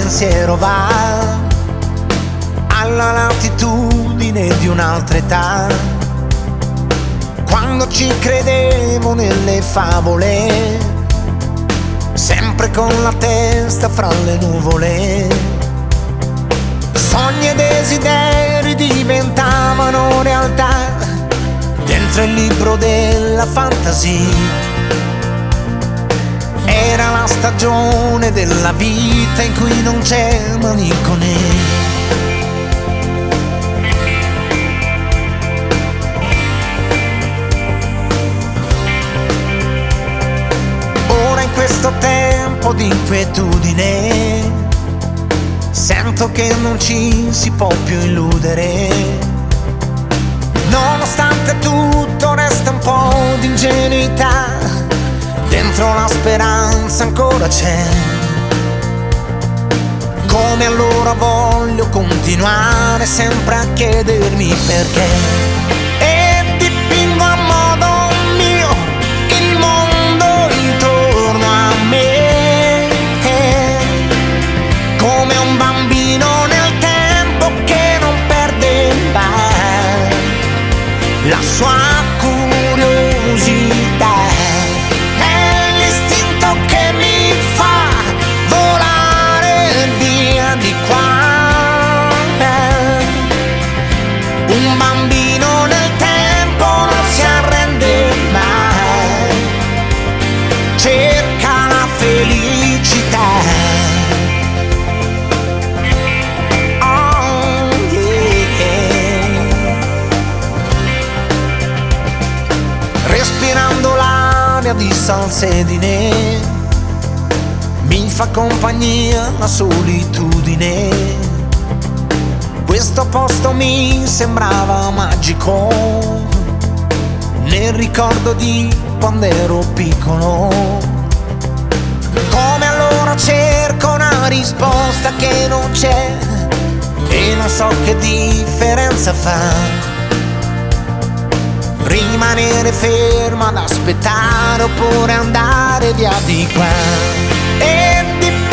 pensiero va alla latitudine di un'altra età, quando ci credevo nelle favole, sempre con la testa fra le nuvole. Sogni e desideri diventavano realtà dentro il libro della fantasia. Era la stagione della vita in cui non c'è malinconia. Ora in questo tempo di inquietudine sento che non ci si può più illudere. Nonostante tutto resta un po' di ingenuità, dentro la speranza ancora c'è. Come allora voglio continuare sempre a chiedermi perché. E dipingo a modo mio il mondo intorno a me, come un bambino nel tempo che non perde mai la sua curiosità. Un bambino nel tempo non si arrende mai, cerca la felicità. Oh, yeah. Respirando l'aria di salsedine mi fa compagnia la solitudine. Questo posto mi sembrava magico, nel ricordo di quando ero piccolo. Come allora cerco una risposta che non c'è e non so che differenza fa rimanere ferma ad aspettare oppure andare via di qua. E